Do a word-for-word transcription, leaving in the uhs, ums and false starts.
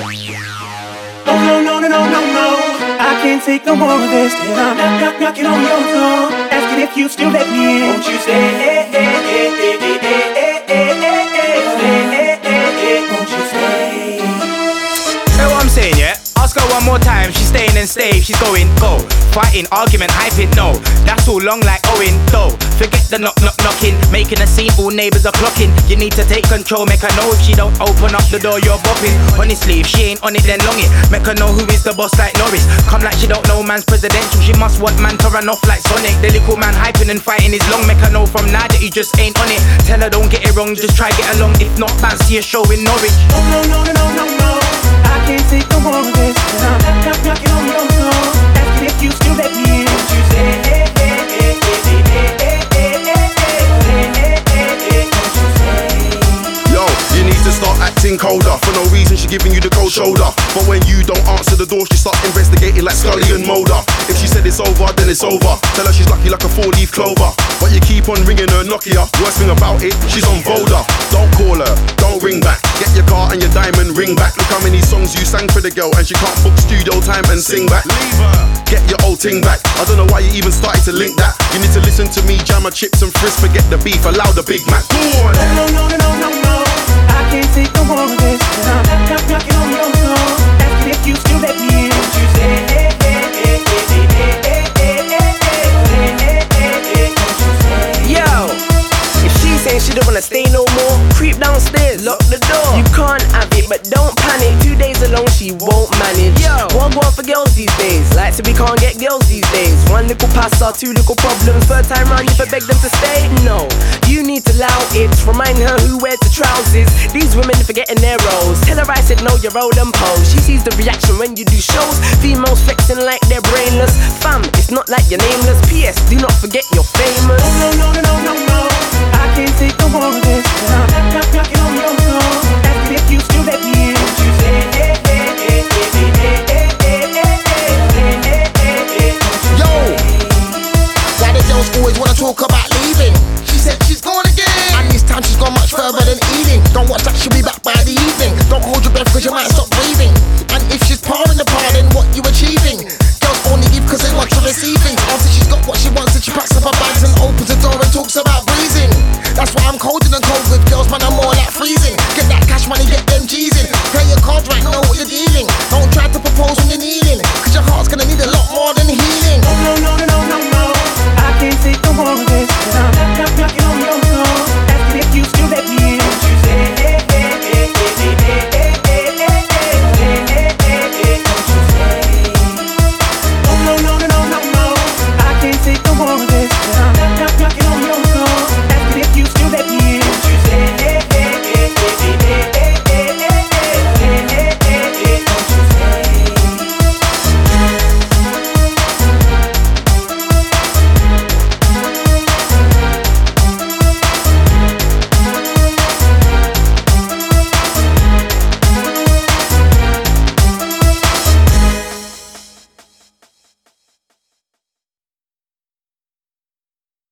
Oh no, no, no, no, no, no. I can't take no more of this. Till I'm knock, knock, knocking on your door, asking if you still let me in. Won't you stay? Hey, hey, hey, hey, hey, hey, hey, hey, hey, hey, hey, won't you stay? Hear what I'm saying, yeah? Ask her one more time, she's staying and stay. She's going, go. Fighting, argument, hyping, no. That's all long like Owen, though. Forget the knock, knock, knocking. Making a scene, all neighbours are clocking. You need to take control, make her know if she don't open up the door, you're bopping. Honestly, if she ain't on it, then long it. Make her know who is the boss like Norris. Come like she don't know man's presidential. She must want man to run off like Sonic. The little man hyping and fighting is long. Make her know from now that he just ain't on it. Tell her don't get it wrong, just try get along. If not, man, see a show in Norwich. Oh no, no, no, no, no, no. I can't take no more of this. I'm knock, knock, knocking on your door, asking if you still let me in. Won't you say, hey, hey, hey, hey, hey, hey, hey, hey, hey, hey, hey, hey, hey, won't you say? Yo, you need to start acting colder. For no reason she giving you the cold shoulder. But when you don't answer the door, she start investigating like Scully and Mulder. If she said it's over, then it's over. Tell her she's lucky like a four-leaf clover. But you keep on ringing her Nokia. Worst thing about it, she's on Volder. Don't call her, don't ring back. Get your car and your diamond ring back. Look how many songs you sang for the girl, and she can't book studio time and sing back. Leave her, get your old ting back. I don't know why you even started to link that. You need to listen to me, jam my chips and frizz. Forget the beef, allow the Big Mac. Go on. No, no, no, no, no, no. I can't take no more of this. I'm knock, knock, knocking on your door, asking if you still let me in. Won't you say, hey, hey, hey, hey, hey, hey, hey, hey, hey, hey, hey, hey, hey, won't you say? Yo, if she's saying she don't wanna stay no more, creep downstairs, lock the door. You can't have it, but don't panic. Two days alone, she won't manage. Yo, one go on for girls these days. Like so we can't get girls these days. One little pass or two little problems. Third time round, you for beg them to stay. No, you need to allow it. Remind her who wears the trousers. These women forgetting their roles. Tell her I said no, you're old and pose. She sees the reaction when you do shows. Females flexing like they're brainless. Fam, it's not like you're nameless. P S, do not forget you're famous. Oh no, no, no, no, no, no. I can't take no more of this. I'm knock, knock, knocking on your door, asking if you still let me in. Won't you say, hey, hey, hey, hey, hey, hey, hey, hey, hey, hey, hey, hey, hey, won't you Yo, say? why the girls always wanna talk about leaving? She said she's gone again, and this time she's gone much further than eating. Don't watch that, she'll be back by the evening. Don't hold your breath cause you might stop breathing. And if she's parring the par, then what you achieving? Girls only give cause they want to receiving. After she's got what she wants and she packs up her bags and opens the door and talks about breezing. That's why I'm colder than cold with girls, man, I'm more like freezing. Get that cash money, get them G's in. Play your cards right, know what you're dealing. Don't try to propose when you're kneeling, cause your heart's gonna need a lot more than healing. Oh no, no, no,